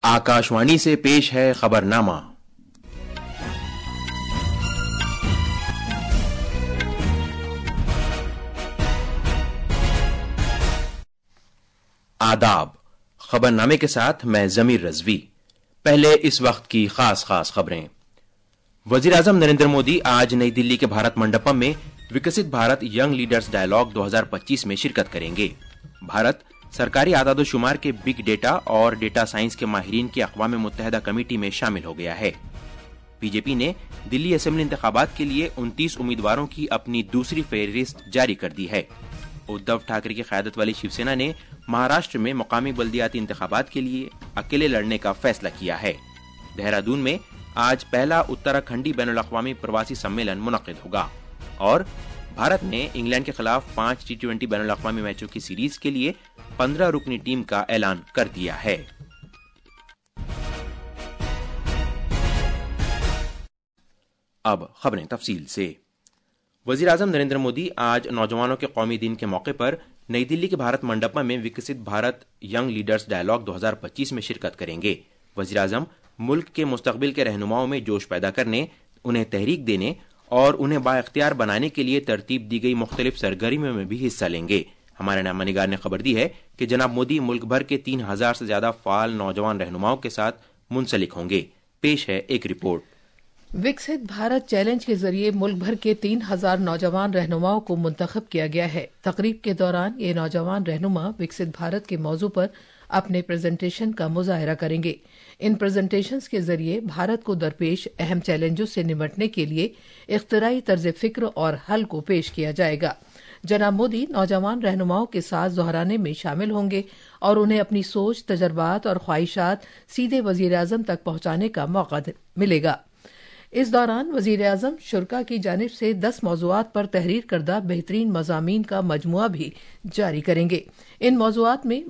आकाशवाणी से पेश है खबरनामा। आदाब। खबरनामे के साथ मैं जमीर रजवी। पहले इस वक्त की खास खबरें। वजीर आजम नरेंद्र मोदी आज नई दिल्ली के भारत मंडपम में विकसित भारत यंग लीडर्स डायलॉग 2025 में शिरकत करेंगे। भारत सरकारी आदादोशुमार के बिग डेटा और डेटा साइंस के माहिरीन की अक़वाम मुत्तहिदा कमेटी में शामिल हो गया है। बीजेपी ने दिल्ली असेंबली इंतखाबात के लिए 29 उम्मीदवारों की अपनी दूसरी फहरिस्त जारी कर दी है। उद्धव ठाकरे की क़यादत वाली शिवसेना ने महाराष्ट्र में मकामी बल्दियाती इंतखाबात के लिए अकेले लड़ने का फैसला किया है। देहरादून में आज पहला उत्तराखंडी बैनुल-अक़वामी प्रवासी सम्मेलन मुनक़िद होगा और भारत ने इंग्लैंड के खिलाफ 5 T20 बैनुल-अक़वामी मैचों की सीरीज के लिए 15 रुकनी टीम का ऐलान कर दिया है। अब खबरें तफसील से। वजीर आजम नरेंद्र मोदी आज नौजवानों के कौमी दिन के मौके पर नई दिल्ली के भारत मंडपम में विकसित भारत यंग लीडर्स डायलॉग 2025 में शिरकत करेंगे। वजीर आजम मुल्क के मुस्तकबिल के रहनुमाओं में जोश पैदा करने, उन्हें तहरीक देने और उन्हें बाइख्तियार बनाने के लिए तरतीब दी गई मुख्तलिफ सरगर्मियों में भी हिस्सा लेंगे। हमारे नामानिगार ने खबर दी है कि जनाब मोदी मुल्क भर के 3000 से ज्यादा फाल नौजवान रहनुमाओं के साथ मुंसलिक होंगे। पेश है एक रिपोर्ट। विकसित भारत चैलेंज के जरिए मुल्क भर के 3000 नौजवान रहनुमाओं को मुंतखब किया गया है। तकरीब के दौरान ये नौजवान रहनुमा विकसित भारत के मौजू पर अपने प्रेजेंटेशन का मुजाहरा करेंगे। इन प्रेजेंटेशंस के जरिए भारत को दरपेश अहम चैलेंजों से निपटने के लिए इख्तिराई तर्ज फिक्र और हल को पेश किया जाएगा। जनाब मोदी नौजवान रहनुमाओं के साथ दोहराने में शामिल होंगे और उन्हें अपनी सोच, तजर्बात और ख्वाहिशात सीधे वजीर आजम तक पहुंचाने का मौका मिलेगा। इस दौरान वजीर आजम शुरा की जानिब से 10 मौज़ूआत पर तहरीर करदा बेहतरीन मज़ामीन का मजमुआ भी जारी करेंगे। इन मौज़ूआत में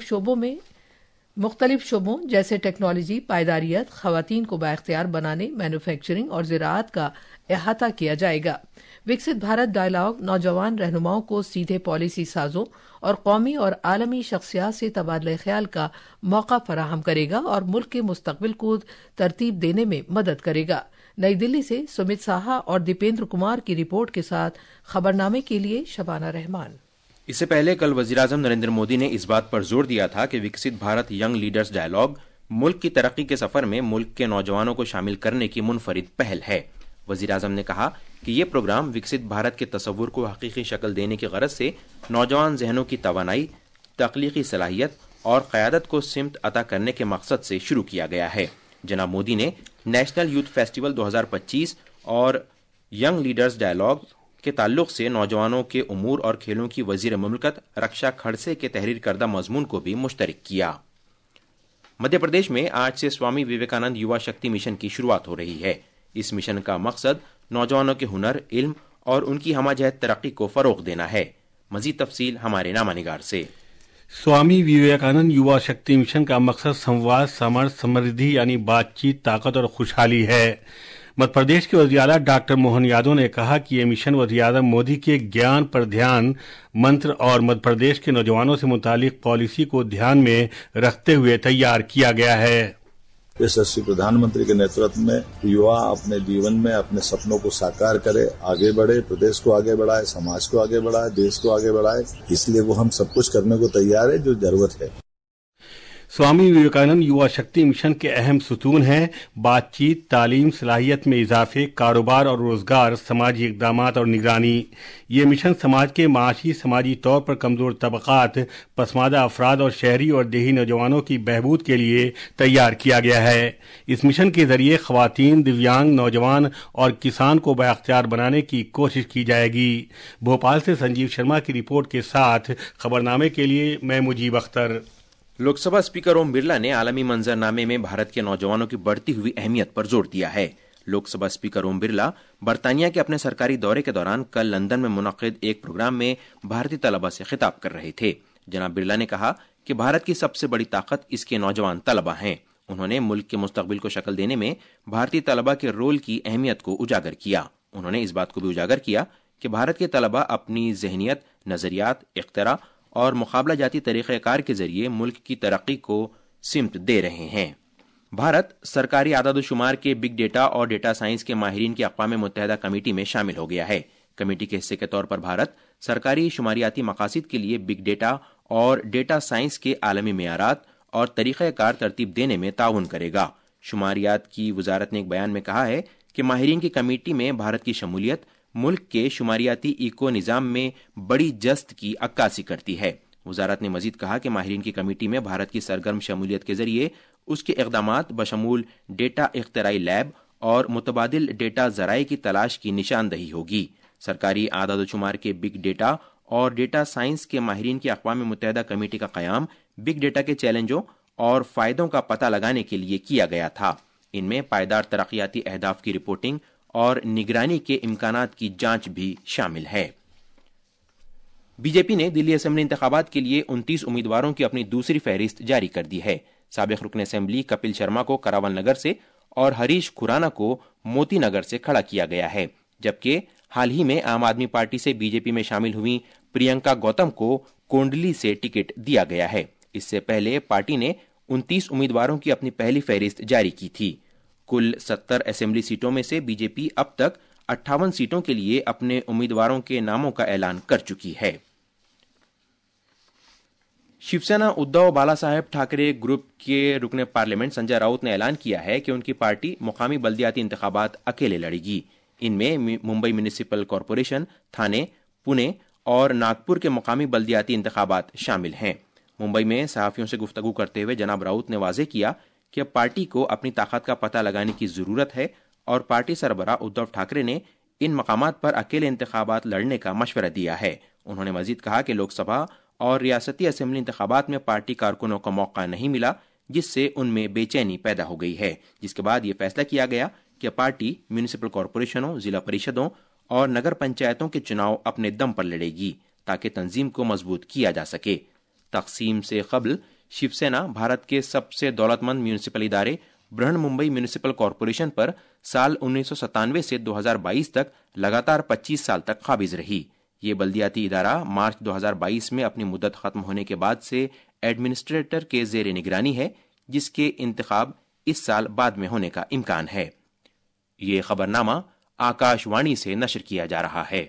मुख्तलिफ शोबों जैसे टेक्नोलॉजी, पायदारियत, खवातीन को बाइख्तियार बनाने, मैन्युफैक्चरिंग और ज़राअत का अहाता किया जाएगा। विकसित भारत डायलॉग नौजवान रहनुमाओं को सीधे पॉलिसी साजों और कौमी और आलमी शख्सियात से तबादला ख्याल का मौका फराहम करेगा और मुल्क के मुस्तकबिल को तरतीब देने में मदद करेगा। नई दिल्ली से सुमित साहा और दीपेंद्र कुमार की रिपोर्ट के साथ खबरनामे के लिए शबाना रहमान। इससे पहले कल वजीर आजम नरेंद्र मोदी ने इस बात पर जोर दिया था कि विकसित भारत यंग लीडर्स डायलॉग मुल्क की तरक्की के सफर में मुल्क के नौजवानों को शामिल करने की मुनफरिद पहल है। वजीर आजम ने कहा कि ये प्रोग्राम विकसित भारत के तस्वुर को हकीकी शक्ल देने की गरज से नौजवान जहनों की तवानाई, तख्लीकी सलाहियत और क़यादत को सिमत अता करने के मकसद से शुरू किया गया है। जनाब मोदी ने नेशनल यूथ फेस्टिवल 2025 और यंग लीडर्स डायलॉग के ताल्लुक से नौजवानों के उमूर और खेलों की वजीर मुमलकत रक्षा खड़से के तहरीर करदा मजमून को भी मुश्तरक किया। मध्य प्रदेश में आज से स्वामी विवेकानंद युवा शक्ति मिशन की शुरुआत हो रही है। इस मिशन का मकसद नौजवानों के हुनर, इल्म और उनकी हमाजहत तरक्की को फरोग देना है। मजीद तफसील हमारे नामानिगार से। स्वामी विवेकानंद युवा शक्ति मिशन का मकसद संवाद, समर्थ, समृद्धि यानी बातचीत, ताकत और खुशहाली है। मध्य प्रदेश के वज़ीर आला डॉक्टर मोहन यादव ने कहा कि ये मिशन वज़ीर आज़म मोदी के ज्ञान पर ध्यान मंत्र और मध्य प्रदेश के नौजवानों से मुतालिक पॉलिसी को ध्यान में रखते हुए तैयार किया गया है। यशस्वी प्रधानमंत्री के नेतृत्व में युवा अपने जीवन में अपने सपनों को साकार करे, आगे बढ़े, प्रदेश को आगे बढ़ाए, समाज को आगे बढ़ाए, देश को आगे बढ़ाए। इसलिए वो हम सब कुछ करने को तैयार है जो जरूरत है। स्वामी विवेकानंद युवा शक्ति मिशन के अहम सुतून हैं बातचीत, तालीम, सलाहियत में इजाफे, कारोबार और रोजगार, समाजी इक़दामात और निगरानी। ये मिशन समाज के माशी, समाजी तौर पर कमजोर तबकात, पसमादा अफराद और शहरी और देही नौजवानों की बहबूद के लिए तैयार किया गया है। इस मिशन के जरिए खवातीन, दिव्यांग, नौजवान और किसान को बाइख्तियार बनाने की कोशिश की जाएगी। भोपाल से संजीव शर्मा की रिपोर्ट के साथ खबरनामे के लिए मैं मुजीब अख्तर। लोकसभा स्पीकर ओम बिरला ने आलमी मंजरनामे में भारत के नौजवानों की बढ़ती हुई अहमियत पर जोर दिया है। लोकसभा स्पीकर ओम बिरला बरतानिया के अपने सरकारी दौरे के दौरान कल लंदन में मुनक्किद एक प्रोग्राम में भारतीय तलबा से खिताब कर रहे थे। जनाब बिरला ने कहा कि भारत की सबसे बड़ी ताकत इसके नौजवान तलबा हैं। उन्होंने मुल्क के मुस्तकबिल को शक्ल देने में भारतीय तलबा के रोल की अहमियत को उजागर किया। उन्होंने इस बात को भी उजागर किया कि भारत के तलबा अपनी जहनियत, नजरियात, इख्तिरा और मुकाबला जाती तरीक़ेकार के जरिए मुल्क की तरक्की को सिमत दे रहे हैं। بھارت سرکاری اعداد و شمار کے بگ ڈیٹا اور ڈیٹا سائنس کے ماہرین کی اقوام متحدہ کمیٹی میں شامل ہو گیا ہے۔ کمیٹی کے حصے کے طور پر بھارت سرکاری شماریاتی مقاصد کے لیے بگ ڈیٹا اور ڈیٹا سائنس کے عالمی معیارات اور طریقہ کار ترتیب دینے میں تعاون کرے گا۔ شماریات کی وزارت نے ایک بیان میں کہا ہے کہ ماہرین کی کمیٹی میں بھارت کی شمولیت ملک کے شماریاتی ایکو نظام میں بڑی جست کی عکاسی کرتی ہے۔ وزارت نے مزید کہا کہ ماہرین کی کمیٹی میں بھارت کی سرگرم شمولیت کے ذریعے اس کے اقدامات بشمول ڈیٹا اختراعی لیب اور متبادل ڈیٹا ذرائع کی تلاش کی نشاندہی ہوگی۔ سرکاری اعداد و شمار کے بگ ڈیٹا اور ڈیٹا سائنس کے ماہرین کی اقوام متحدہ کمیٹی کا قیام بگ ڈیٹا کے چیلنجوں اور فائدوں کا پتہ لگانے کے لیے کیا گیا تھا۔ ان میں پائیدار ترقیاتی اہداف کی رپورٹنگ اور نگرانی کے امکانات کی جانچ بھی شامل ہے۔ بی جے پی نے دلی اسمبلی انتخابات کے لیے 29 امیدواروں کی اپنی دوسری فہرست جاری کر دی ہے۔ سابق رکن اسمبلی کپل شرما کو کراول نگر سے اور ہریش کھرانا کو موتی نگر سے کھڑا کیا گیا ہے، جبکہ حال ہی میں عام آدمی پارٹی سے بی جے پی میں شامل ہوئی پرینکا گوتم کو کونڈلی سے ٹکٹ دیا گیا ہے۔ اس سے پہلے پارٹی نے 29 امیدواروں کی اپنی پہلی فہرست جاری کی تھی۔ کل 70 اسمبلی سیٹوں میں سے بی جے پی اب تک 58 سیٹوں کے لیے اپنے امیدواروں کے ناموں کا اعلان کر چکی ہے۔ شیو سینا ادھو بالا صاحب ٹھاکرے گروپ کے رکن پارلیمنٹ سنجے راؤت نے اعلان کیا ہے کہ ان کی پارٹی مقامی بلدیاتی انتخابات اکیلے لڑے گی۔ ان میں ممبئی میونسپل کارپوریشن، تھانے، پونے اور ناگپور کے مقامی بلدیاتی انتخابات شامل ہیں۔ ممبئی میں صحافیوں سے گفتگو کرتے ہوئے جناب راؤت نے واضح کیا کہ پارٹی کو اپنی طاقت کا پتہ لگانے کی ضرورت ہے اور پارٹی سربراہ ادھو ٹھاکرے نے ان مقامات پر اکیلے انتخابات لڑنے کا مشورہ دیا ہے۔ انہوں نے مزید کہا کہ لوک سبھا اور ریاستی اسمبلی انتخابات میں پارٹی کارکنوں کو موقع نہیں ملا، جس سے ان میں بے چینی پیدا ہو گئی ہے، جس کے بعد یہ فیصلہ کیا گیا کہ پارٹی میونسپل کارپوریشنوں، ضلع پریشدوں اور نگر پنچایتوں کے چناؤ اپنے دم پر لڑے گی تاکہ تنظیم کو مضبوط کیا جا سکے۔ تقسیم سے قبل شیو سینا بھارت کے سب سے دولت مند میونسپل ادارے برہن ممبئی میونسپل کارپوریشن پر سال 1997 سے 2022 تک لگاتار 25 سال تک قابض رہی۔ یہ بلدیاتی ادارہ مارچ 2022 میں اپنی مدت ختم ہونے کے بعد سے ایڈمنسٹریٹر کے زیر نگرانی ہے، جس کے انتخاب اس سال بعد میں ہونے کا امکان ہے۔ یہ خبرنامہ آکاش وانی سے نشر کیا جا رہا ہے۔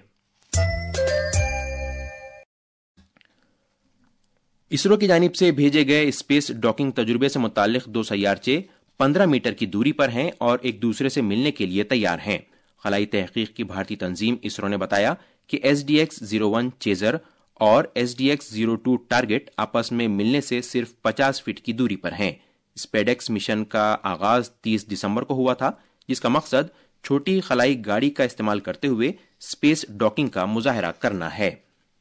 اسرو کی جانب سے بھیجے گئے اسپیس ڈاکنگ تجربے سے متعلق 2 سیارچے 15 میٹر کی دوری پر ہیں اور ایک دوسرے سے ملنے کے لیے تیار ہیں۔ خلائی تحقیق کی بھارتی تنظیم اسرو نے بتایا کہ SDX-01 چیزر اور SDX-02 ٹارگٹ آپس میں ملنے سے صرف 50 فٹ کی دوری پر ہیں۔ اسپیڈیکس مشن کا آغاز 30 دسمبر کو ہوا تھا، جس کا مقصد چھوٹی خلائی گاڑی کا استعمال کرتے ہوئے اسپیس ڈاکنگ کا مظاہرہ کرنا ہے۔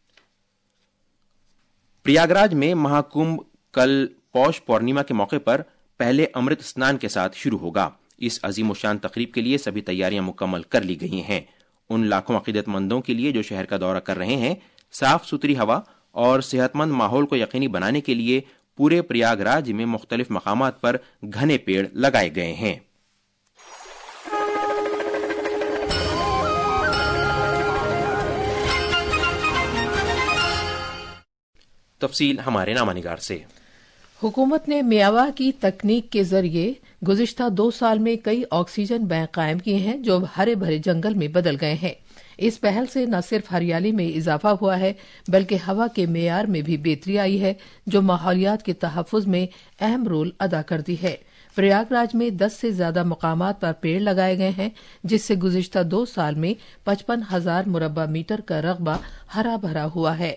پریاگراج میں مہاکمبھ کل پوش پورنیما کے موقع پر پہلے امرت اسنان کے ساتھ شروع ہوگا۔ اس عظیم الشان تقریب کے لیے سبھی تیاریاں مکمل کر لی گئی ہیں۔ ان لاکھوں عقیدت مندوں کے لیے جو شہر کا دورہ کر رہے ہیں، صاف ستھری ہوا اور صحت مند ماحول کو یقینی بنانے کے لیے پورے پریاگراج میں مختلف مقامات پر گھنے پیڑ لگائے گئے ہیں۔ تفصیل ہمارے نامہ نگار سے۔ حکومت نے میاوا کی تکنیک کے ذریعے گزشتہ 2 سال میں کئی آکسیجن بینک قائم کیے ہیں جو ہرے بھرے جنگل میں بدل گئے ہیں۔ اس پہل سے نہ صرف ہریالی میں اضافہ ہوا ہے بلکہ ہوا کے معیار میں بھی بہتری آئی ہے، جو ماحولیات کے تحفظ میں اہم رول ادا کرتی ہے۔ پریاگراج میں 10 سے زیادہ مقامات پر پیڑ لگائے گئے ہیں، جس سے گزشتہ 2 سال میں 55,000 مربع میٹر کا رقبہ ہرا بھرا ہوا ہے۔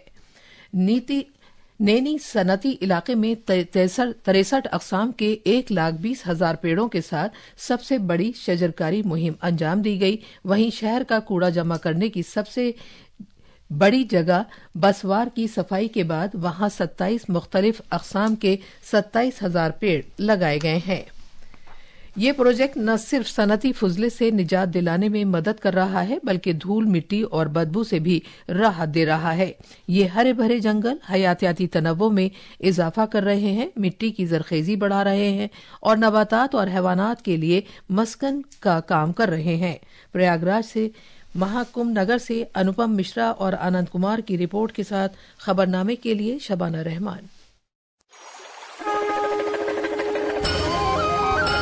نینی صنعتی علاقے میں 63 اقسام کے 1,20,000 پیڑوں کے ساتھ سب سے بڑی شجرکاری مہم انجام دی گئی۔ وہیں شہر کا کوڑا جمع کرنے کی سب سے بڑی جگہ بسوار کی صفائی کے بعد وہاں 27 مختلف اقسام کے 27,000 پیڑ لگائے گئے ہیں۔ یہ پروجیکٹ نہ صرف صنعتی فضلے سے نجات دلانے میں مدد کر رہا ہے بلکہ دھول مٹی اور بدبو سے بھی راحت دے رہا ہے۔ یہ ہرے بھرے جنگل حیاتیاتی تنوع میں اضافہ کر رہے ہیں، مٹی کی زرخیزی بڑھا رہے ہیں اور نباتات اور حیوانات کے لیے مسکن کا کام کر رہے ہیں۔ پریاگراج سے مہاکمبھ نگر سے انوپم مشرا اور آنند کمار کی رپورٹ کے ساتھ خبرنامے کے لیے شبانہ رحمان۔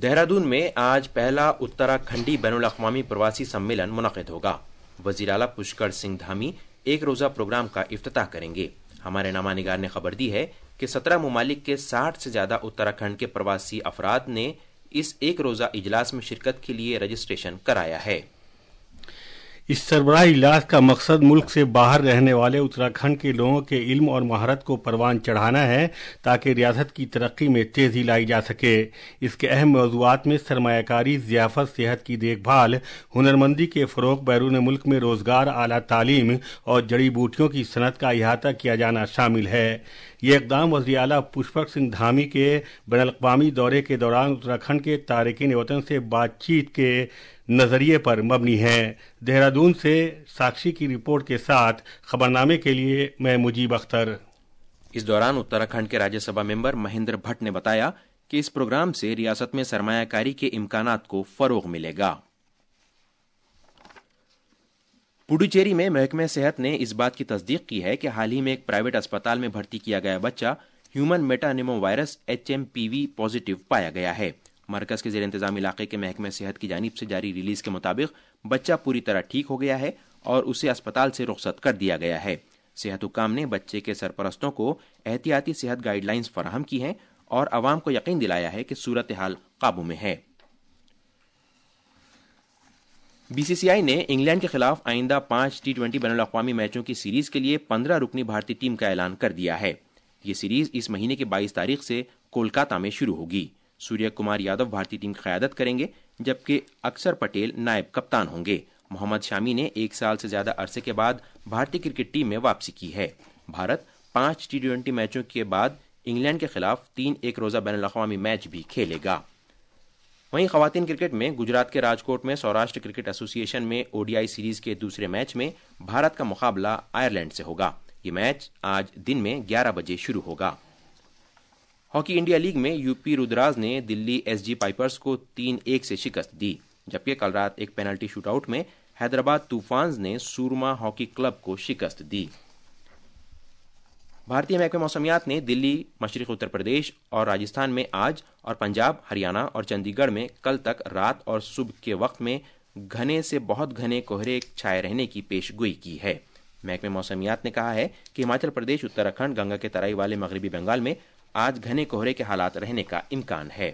دہرادون میں آج پہلا اتراکھنڈی بین الاقوامی پرواسی سمیلن منعقد ہوگا. وزیر اعلیٰ پشکر سنگھ دھامی ایک روزہ پروگرام کا افتتاح کریں گے. ہمارے نامہ نگار نے خبر دی ہے کہ 17 ممالک کے 60 سے زیادہ اتراکھنڈ کے پرواسی افراد نے اس ایک روزہ اجلاس میں شرکت کے لیے رجسٹریشن کرایا ہے. اس سربراہ اجلاس کا مقصد ملک سے باہر رہنے والے اتراکھنڈ کے لوگوں کے علم اور مہارت کو پروان چڑھانا ہے تاکہ ریاست کی ترقی میں تیزی لائی جا سکے. اس کے اہم موضوعات میں سرمایہ کاری، ضیافت، صحت کی دیکھ بھال، ہنرمندی کے فروغ، بیرون ملک میں روزگار، اعلیٰ تعلیم اور جڑی بوٹیوں کی صنعت کا احاطہ کیا جانا شامل ہے. یہ اقدام وزیر اعلیٰ پشکر سنگھ دھامی کے بین الاقوامی دورے کے دوران اتراکھنڈ کے تارکین وطن سے بات چیت کے نظریے پر مبنی ہیں. دہرادون سے ساکشی کی رپورٹ کے ساتھ خبرنامے کے لیے میں مجیب اختر. اس دوران اتراکھنڈ کے راجیہ سبھا ممبر مہندر بھٹ نے بتایا کہ اس پروگرام سے ریاست میں سرمایہ کاری کے امکانات کو فروغ ملے گا. پڈوچیری میں محکمہ صحت نے اس بات کی تصدیق کی ہے کہ حال ہی میں ایک پرائیویٹ اسپتال میں بھرتی کیا گیا بچہ human metapneumovirus HMPV positive پایا گیا ہے. مرکز کے زیر انتظام علاقے کے محکمہ صحت کی جانب سے جاری ریلیز کے مطابق بچہ پوری طرح ٹھیک ہو گیا ہے اور اسے اسپتال سے رخصت کر دیا گیا ہے. صحت حکام نے بچے کے سرپرستوں کو احتیاطی صحت گائیڈ لائنز فراہم کی ہیں اور عوام کو یقین دلایا ہے کہ صورتحال قابو میں ہے. BCCI نے انگلینڈ کے خلاف آئندہ 5 T20 بین الاقوامی میچوں کی سیریز کے لیے 15 رکنی بھارتی ٹیم کا اعلان کر دیا ہے. یہ سیریز اس مہینے کی 22 تاریخ سے کولکاتہ میں شروع ہوگی. سوریہ کمار یادو بھارتی ٹیم کی قیادت کریں گے جبکہ اکثر پٹیل نائب کپتان ہوں گے. محمد شامی نے 1 سال سے زیادہ عرصے کے بعد بھارتی کرکٹ ٹیم میں واپسی کی ہے. بھارت 5 T20 میچوں کے بعد انگلینڈ کے خلاف 3 ایک روزہ بین الاقوامی میچ بھی کھیلے گا. وہیں خواتین کرکٹ میں گجرات کے راجکوٹ میں سوراشٹر کرکٹ ایسوسی ایشن میں ODI سیریز کے دوسرے میچ میں بھارت کا مقابلہ آئرلینڈ سے ہوگا. یہ میچ آج دن میں 11 بجے شروع ہوگا. ہاکی انڈیا لیگ میں UP رودراز نے دلی SG پائپرز کو 3-1 سے شکست دی، جبکہ کل رات ایک پینلٹی شوٹ آؤٹ میں حیدرآباد طوفانز نے سورما ہاکی کلب کو شکست دی. بھارتی محکمہ موسمیات نے دلی، مشرقی اتر پردیش اور راجستھان میں آج اور پنجاب، ہریانہ اور چندی گڑھ میں کل تک رات اور صبح کے وقت میں گھنے سے بہت گھنے کہرے چھائے رہنے کی پیش گوئی کی ہے. محکمہ موسمیات نے کہا ہے کہ ہماچل پردیش، اتراکھنڈ، گنگا کے ترائی والے مغربی بنگال میں آج گھنے کوہرے کے حالات رہنے کا امکان ہے.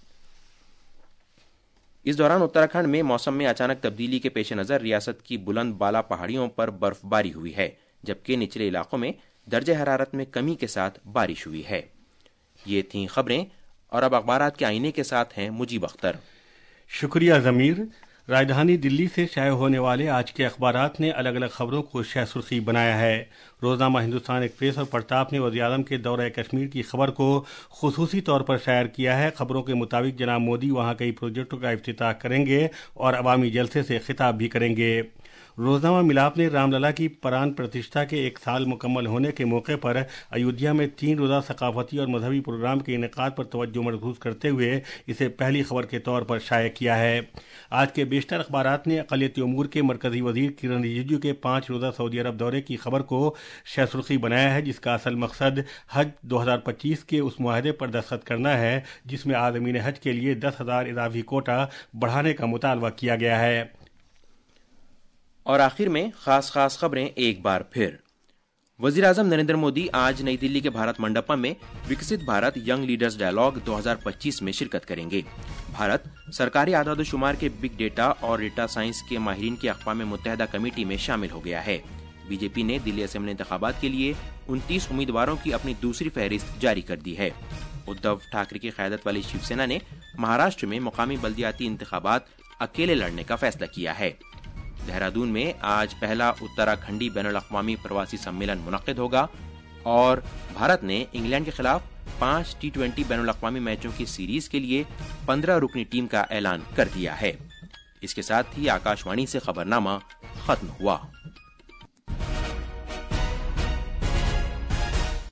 اس دوران اتراکھنڈ میں موسم میں اچانک تبدیلی کے پیش نظر ریاست کی بلند بالا پہاڑیوں پر برف باری ہوئی ہے، جبکہ نچلے علاقوں میں درجہ حرارت میں کمی کے ساتھ بارش ہوئی ہے. یہ تھیں خبریں اور اب اخبارات کے آئینے کے ساتھ ہیں مجیب اختر. شکریہ ضمیر. راجدھانی دلی سے شائع ہونے والے آج کے اخبارات نے الگ الگ خبروں کو شہ سرخی بنایا ہے. روزنامہ ہندوستان ایکسپریس اور پرتاپ نے وزیر اعظم کے دورہ کشمیر کی خبر کو خصوصی طور پر شائع کیا ہے. خبروں کے مطابق جناب مودی وہاں کئی پروجیکٹوں کا افتتاح کریں گے اور عوامی جلسے سے خطاب بھی کریں گے. روزنامہ ملاپ نے رام للا کی پران پرتشٹھا کے 1 سال مکمل ہونے کے موقع پر ایودھیا میں 3 روزہ ثقافتی اور مذہبی پروگرام کے انعقاد پر توجہ مرکوز کرتے ہوئے اسے پہلی خبر کے طور پر شائع کیا ہے. آج کے بیشتر اخبارات نے اقلیتی امور کے مرکزی وزیر کرن رجیجو کے 5 روزہ سعودی عرب دورے کی خبر کو شہ سرخی بنایا ہے، جس کا اصل مقصد حج 2025 کے اس معاہدے پر دستخط کرنا ہے جس میں عازمین حج کے لیے 10,000 اضافی کوٹا بڑھانے کا مطالبہ کیا گیا ہے. اور آخر میں خاص خبریں ایک بار پھر. وزیر اعظم نریندر مودی آج نئی دلی کے بھارت منڈپم میں Viksit Bharat young leaders dialogue 2025 میں شرکت کریں گے. بھارت سرکاری اعداد و شمار کے بگ ڈیٹا اور ڈیٹا سائنس کے ماہرین کی اقوام متحدہ کمیٹی میں شامل ہو گیا ہے. BJP نے دلی اسمبلی انتخابات کے لیے 29 امیدواروں کی اپنی دوسری فہرست جاری کر دی ہے. ادھو ٹھاکرے کی قیادت والی شیو سینا نے مہاراشٹر میں مقامی بلدیاتی انتخابات اکیلے لڑنے کا فیصلہ کیا ہے. دہرادون میں آج پہلا اتراکھنڈی بین الاقوامی پرواسی سمیلن منعقد ہوگا اور بھارت نے انگلینڈ کے خلاف 5 T20 بین الاقوامی میچوں کی سیریز کے لیے 15 رکنی ٹیم کا اعلان کر دیا ہے. اس کے ساتھ ہی آکاش وانی سے خبرنامہ ختم ہوا.